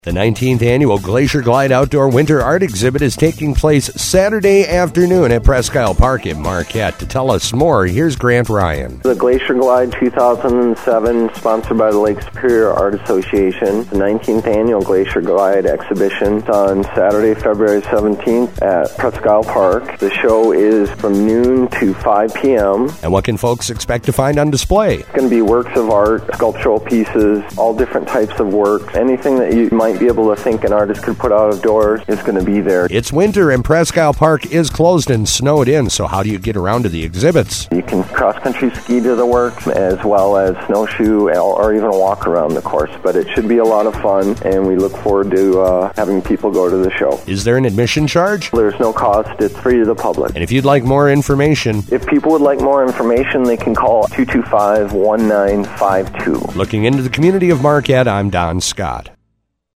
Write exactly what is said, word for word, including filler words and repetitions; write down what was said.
The nineteenth Annual Glacier Glide Outdoor Winter Art Exhibit is taking place Saturday afternoon at Presque Isle Park in Marquette. To tell us more, here's Grant Ryan. The Glacier Glide two thousand seven, sponsored by the Lake Superior Art Association. The nineteenth Annual Glacier Glide Exhibition on Saturday, February seventeenth at Presque Isle Park. The show is from noon to five p.m. And what can folks expect to find on display? It's going to be works of art, sculptural pieces, all different types of work. Anything that you might be able to think an artist could put out of doors is going to be there. It's winter and Presque Isle Park is closed and snowed in, so how do you get around to the exhibits? You can cross-country ski to the work as well as snowshoe or even walk around the course, but it should be a lot of fun, and we look forward to uh, having people go to the show. Is there an admission charge? There's no cost. It's free to the public. And if you'd like more information, if people would like more information, they can call two two five, one nine five two. Looking into the community of Marquette, I'm Don Scott.